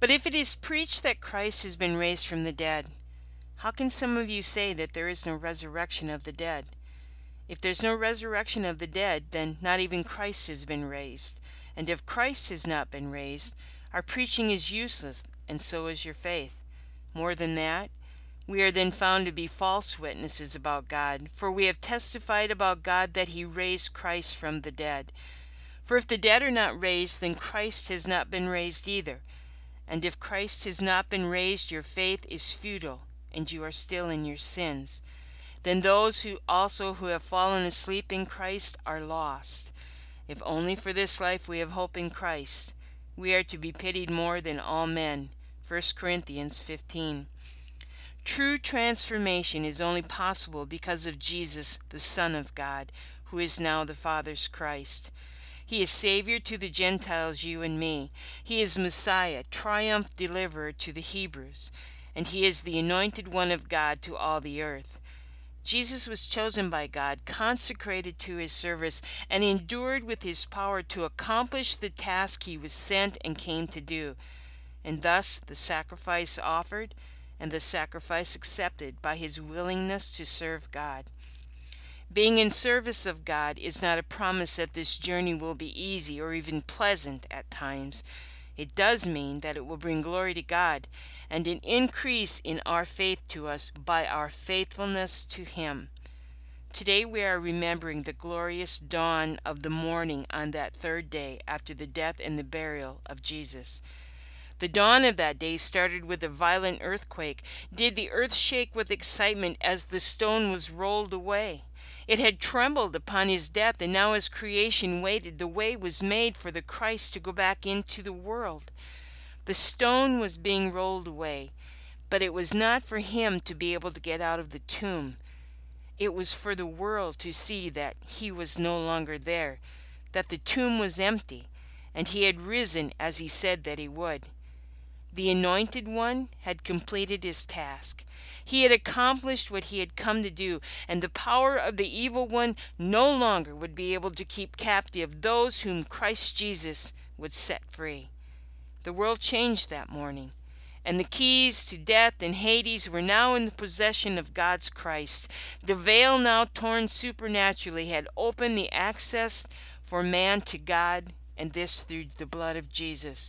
But if it is preached that Christ has been raised from the dead, how can some of you say that there is no resurrection of the dead? If there's no resurrection of the dead, then not even Christ has been raised. And if Christ has not been raised, our preaching is useless, and so is your faith. More than that, we are then found to be false witnesses about God, for we have testified about God that he raised Christ from the dead. For if the dead are not raised, then Christ has not been raised either. And if Christ has not been raised, your faith is futile, and you are still in your sins. Then those who have fallen asleep in Christ are lost. If only for this life we have hope in Christ, we are to be pitied more than all men. 1 Corinthians 15. True transformation is only possible because of Jesus, the Son of God, who is now the Father's Christ. He is Savior to the Gentiles, you and me. He is Messiah, triumph deliverer to the Hebrews. And he is the anointed one of God to all the earth. Jesus was chosen by God, consecrated to his service, and endured with his power to accomplish the task he was sent and came to do. And thus the sacrifice offered and the sacrifice accepted by his willingness to serve God. Being in service of God is not a promise that this journey will be easy or even pleasant at times. It does mean that it will bring glory to God and an increase in our faith to us by our faithfulness to him. Today we are remembering the glorious dawn of the morning on that third day after the death and the burial of Jesus. The dawn of that day started with a violent earthquake. Did the earth shake with excitement as the stone was rolled away? It had trembled upon his death, and now as creation waited, the way was made for the Christ to go back into the world. The stone was being rolled away, but it was not for him to be able to get out of the tomb. It was for the world to see that he was no longer there, that the tomb was empty, and he had risen as he said that he would. The Anointed One had completed his task. He had accomplished what he had come to do, and the power of the evil one no longer would be able to keep captive those whom Christ Jesus would set free. The world changed that morning, and the keys to death and Hades were now in the possession of God's Christ. The veil, now torn supernaturally, had opened the access for man to God, and this through the blood of Jesus.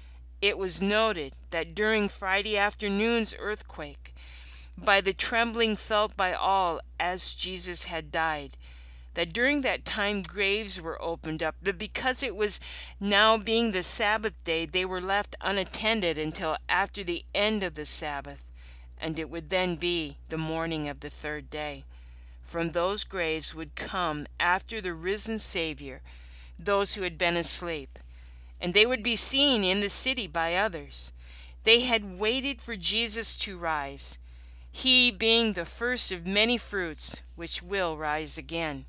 It was noted that during Friday afternoon's earthquake, by the trembling felt by all as Jesus had died, that during that time graves were opened up, but because it was now being the Sabbath day, they were left unattended until after the end of the Sabbath, and it would then be the morning of the third day. From those graves would come, after the risen Savior, those who had been asleep, and they would be seen in the city by others. They had waited for Jesus to rise, he being the first of many fruits which will rise again.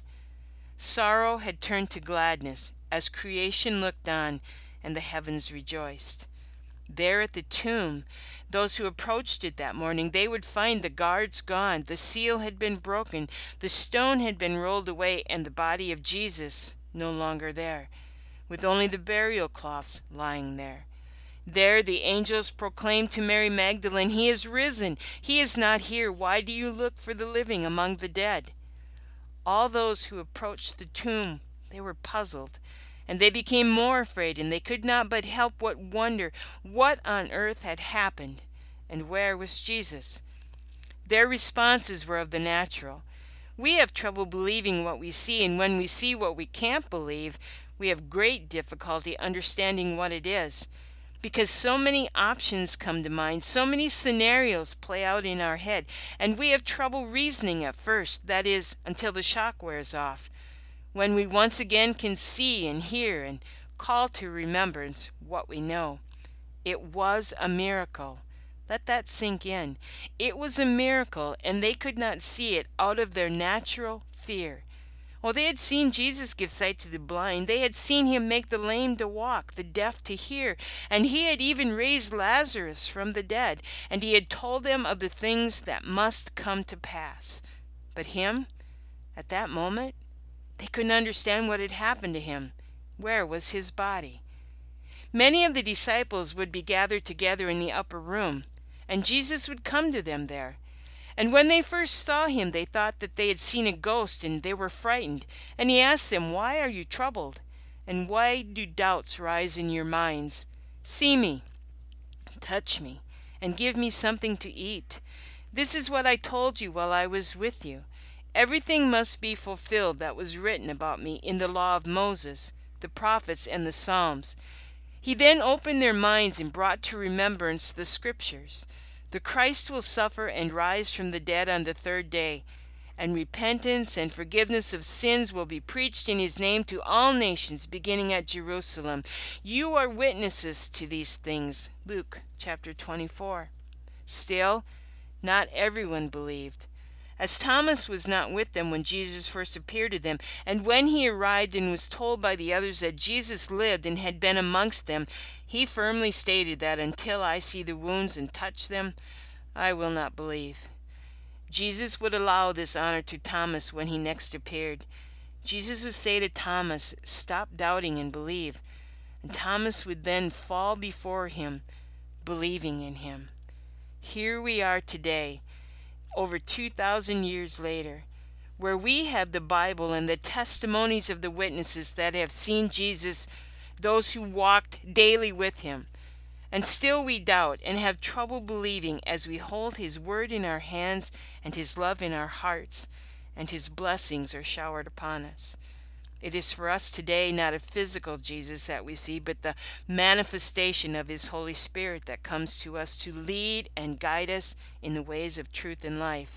Sorrow had turned to gladness as creation looked on and the heavens rejoiced. There at the tomb, those who approached it that morning, they would find the guards gone, the seal had been broken, the stone had been rolled away, and the body of Jesus no longer there, with only the burial cloths lying there. There the angels proclaimed to Mary Magdalene, "He is risen. He is not here. Why do you look for the living among the dead?" All those who approached the tomb, they were puzzled, and they became more afraid, and they could not but help but wonder what on earth had happened, and where was Jesus. Their responses were of the natural. We have trouble believing what we see, and when we see what we can't believe, we have great difficulty understanding what it is, because so many options come to mind, so many scenarios play out in our head, and we have trouble reasoning at first, that is, until the shock wears off, when we once again can see and hear and call to remembrance what we know. It was a miracle. Let that sink in. It was a miracle, and they could not see it out of their natural fear. Well, they had seen Jesus give sight to the blind. They had seen him make the lame to walk, the deaf to hear, and he had even raised Lazarus from the dead, and he had told them of the things that must come to pass. But him, at that moment, they couldn't understand what had happened to him. Where was his body? Many of the disciples would be gathered together in the upper room, and Jesus would come to them there. And when they first saw him, they thought that they had seen a ghost, and they were frightened. And he asked them, "Why are you troubled? And why do doubts rise in your minds? See me, touch me, and give me something to eat. This is what I told you while I was with you. Everything must be fulfilled that was written about me in the law of Moses, the prophets, and the Psalms." He then opened their minds and brought to remembrance the Scriptures. The Christ will suffer and rise from the dead on the third day, and repentance and forgiveness of sins will be preached in his name to all nations, beginning at Jerusalem. You are witnesses to these things. Luke chapter 24. Still, not everyone believed, as Thomas was not with them when Jesus first appeared to them. And when he arrived and was told by the others that Jesus lived and had been amongst them, he firmly stated that until I see the wounds and touch them, I will not believe. Jesus would allow this honor to Thomas when he next appeared. Jesus would say to Thomas, "Stop doubting and believe." And Thomas would then fall before him, believing in him. Here we are today, over 2,000 years later, where we have the Bible and the testimonies of the witnesses that have seen Jesus, those who walked daily with him. And still we doubt and have trouble believing as we hold his word in our hands and his love in our hearts, and his blessings are showered upon us. It is for us today not a physical Jesus that we see, but the manifestation of his Holy Spirit that comes to us to lead and guide us in the ways of truth and life.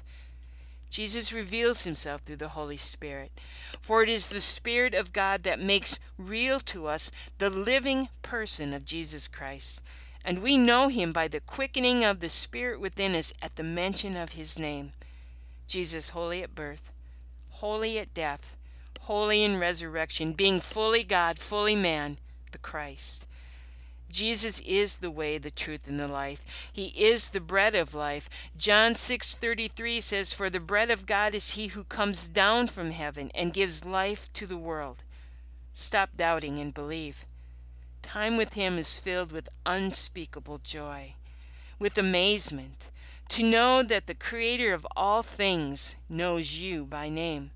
Jesus reveals himself through the Holy Spirit, for it is the Spirit of God that makes real to us the living person of Jesus Christ, and we know him by the quickening of the Spirit within us at the mention of his name. Jesus, holy at birth, holy at death, holy in resurrection, being fully God, fully man, the Christ. Jesus is the way, the truth, and the life. He is the bread of life. John 6:33 says, "For the bread of God is he who comes down from heaven and gives life to the world." Stop doubting and believe. Time with him is filled with unspeakable joy, with amazement, to know that the Creator of all things knows you by name.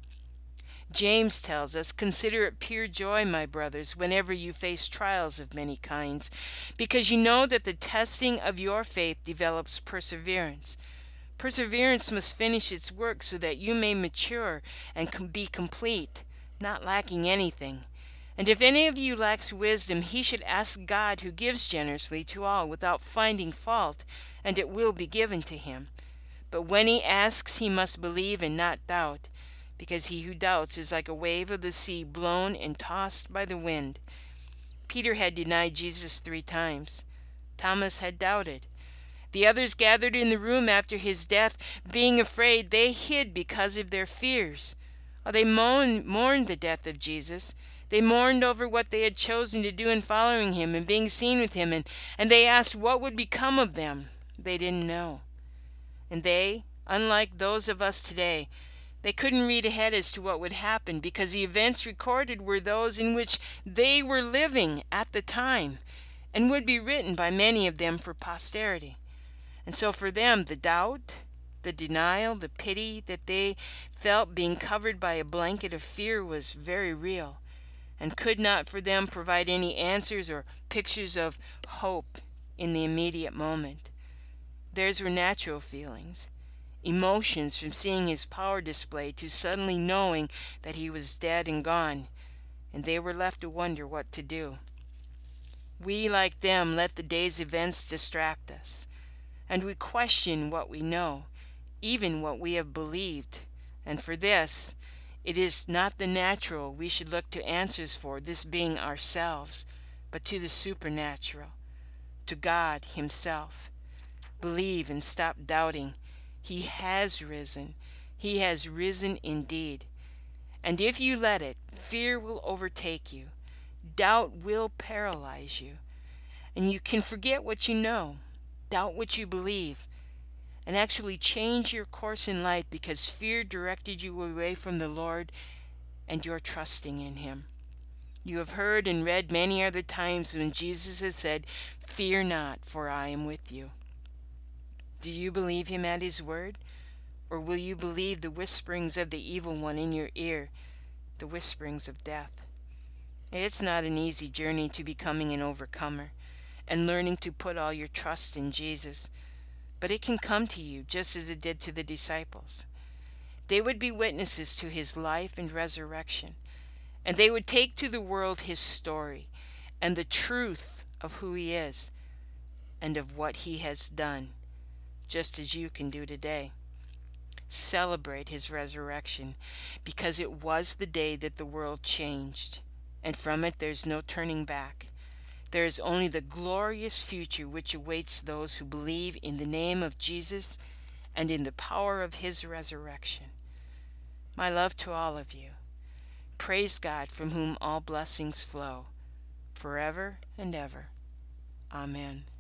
James tells us, "Consider it pure joy, my brothers, whenever you face trials of many kinds, because you know that the testing of your faith develops perseverance. Perseverance must finish its work so that you may mature and be complete, not lacking anything. And if any of you lacks wisdom, he should ask God, who gives generously to all without finding fault, and it will be given to him. But when he asks, he must believe and not doubt, because he who doubts is like a wave of the sea blown and tossed by the wind." Peter had denied Jesus 3 times. Thomas had doubted. The others gathered in the room after his death, being afraid, they hid because of their fears. They mourned the death of Jesus. They mourned over what they had chosen to do in following him and being seen with him, and they asked what would become of them. They didn't know. And they, unlike those of us today, they couldn't read ahead as to what would happen, because the events recorded were those in which they were living at the time and would be written by many of them for posterity. And so for them, the doubt, the denial, the pity that they felt being covered by a blanket of fear was very real, and could not for them provide any answers or pictures of hope in the immediate moment. Theirs were natural feelings, emotions from seeing his power displayed to suddenly knowing that he was dead and gone, and they were left to wonder what to do. We, like them, let the day's events distract us, and we question what we know, even what we have believed, and for this, it is not the natural we should look to answers for, this being ourselves, but to the supernatural, to God himself. Believe and stop doubting. He has risen. He has risen indeed. And if you let it, fear will overtake you. Doubt will paralyze you. And you can forget what you know, doubt what you believe, and actually change your course in life because fear directed you away from the Lord and your trusting in him. You have heard and read many other times when Jesus has said, "Fear not, for I am with you." Do you believe him at his word? Or will you believe the whisperings of the evil one in your ear, the whisperings of death? It's not an easy journey to becoming an overcomer and learning to put all your trust in Jesus, but it can come to you just as it did to the disciples. They would be witnesses to his life and resurrection, and they would take to the world his story and the truth of who he is and of what he has done, just as you can do today. Celebrate his resurrection, because it was the day that the world changed, and from it there's no turning back. There is only the glorious future which awaits those who believe in the name of Jesus and in the power of his resurrection. My love to all of you. Praise God, from whom all blessings flow, forever and ever. Amen.